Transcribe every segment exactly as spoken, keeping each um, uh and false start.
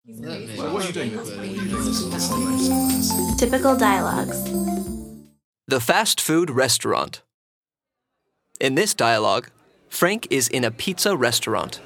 So what are you doing? What are you doing? Typical dialogues. The fast food restaurant. In this dialogue, Frank is in a pizza restaurant.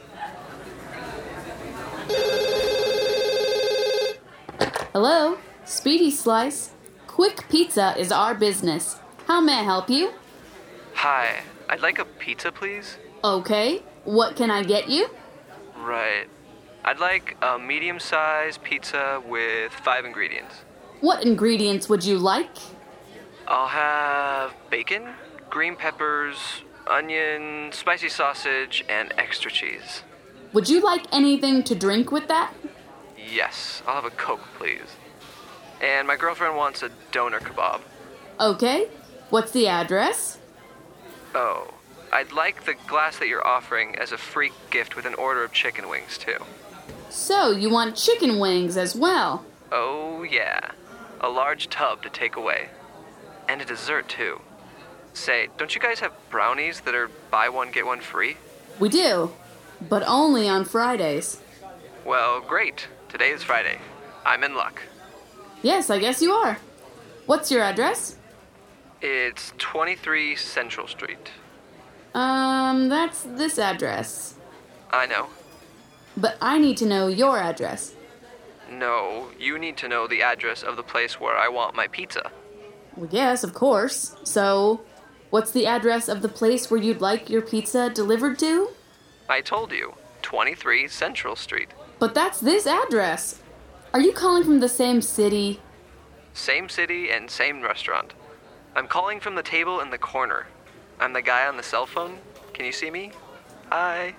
Hello, Speedy Slice. Quick Pizza is our business. How may I help you? Hi, I'd like a pizza, please. Okay, what can I get you? Right. I'd like a medium-sized pizza with five ingredients. What ingredients would you like? I'll have bacon, green peppers, onion, spicy sausage, and extra cheese. Would you like anything to drink with that? Yes, I'll have a Coke, please. And my girlfriend wants a doner kebab. Okay, what's the address? Oh, I'd like the glass that you're offering as a free gift with an order of chicken wings, too. So, you want chicken wings as well? Oh, yeah. A large tub to take away. And a dessert, too. Say, don't you guys have brownies that are buy one, get one free? We do, but only on Fridays. Well, great. Today is Friday. I'm in luck. Yes, I guess you are. What's your address? It's twenty-three Central Street. Um, that's this address. I know. But I need to know your address. No, you need to know the address of the place where I want my pizza. Well, yes, of course. So, what's the address of the place where you'd like your pizza delivered to? I told you, twenty-three Central Street. But that's this address. Are you calling from the same city? Same city and same restaurant. I'm calling from the table in the corner. I'm the guy on the cell phone. Can you see me? Hi.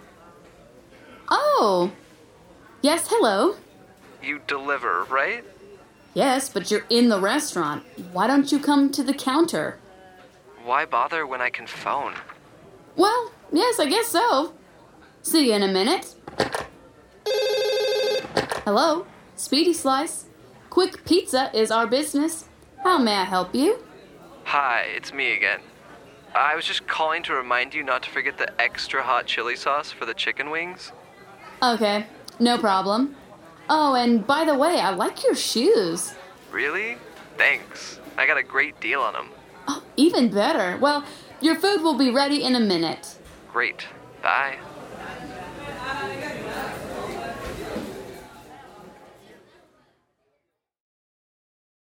Oh. Yes, hello. You deliver, right? Yes, but you're in the restaurant. Why don't you come to the counter? Why bother when I can phone? Well, yes, I guess so. See you in a minute. Hello, Speedy Slice. Quick Pizza is our business. How may I help you? Hi, it's me again. I was just calling to remind you not to forget the extra hot chili sauce for the chicken wings. Okay, no problem. Oh, and by the way, I like your shoes. Really? Thanks. I got a great deal on them. Oh, even better. Well, your food will be ready in a minute. Great. Bye.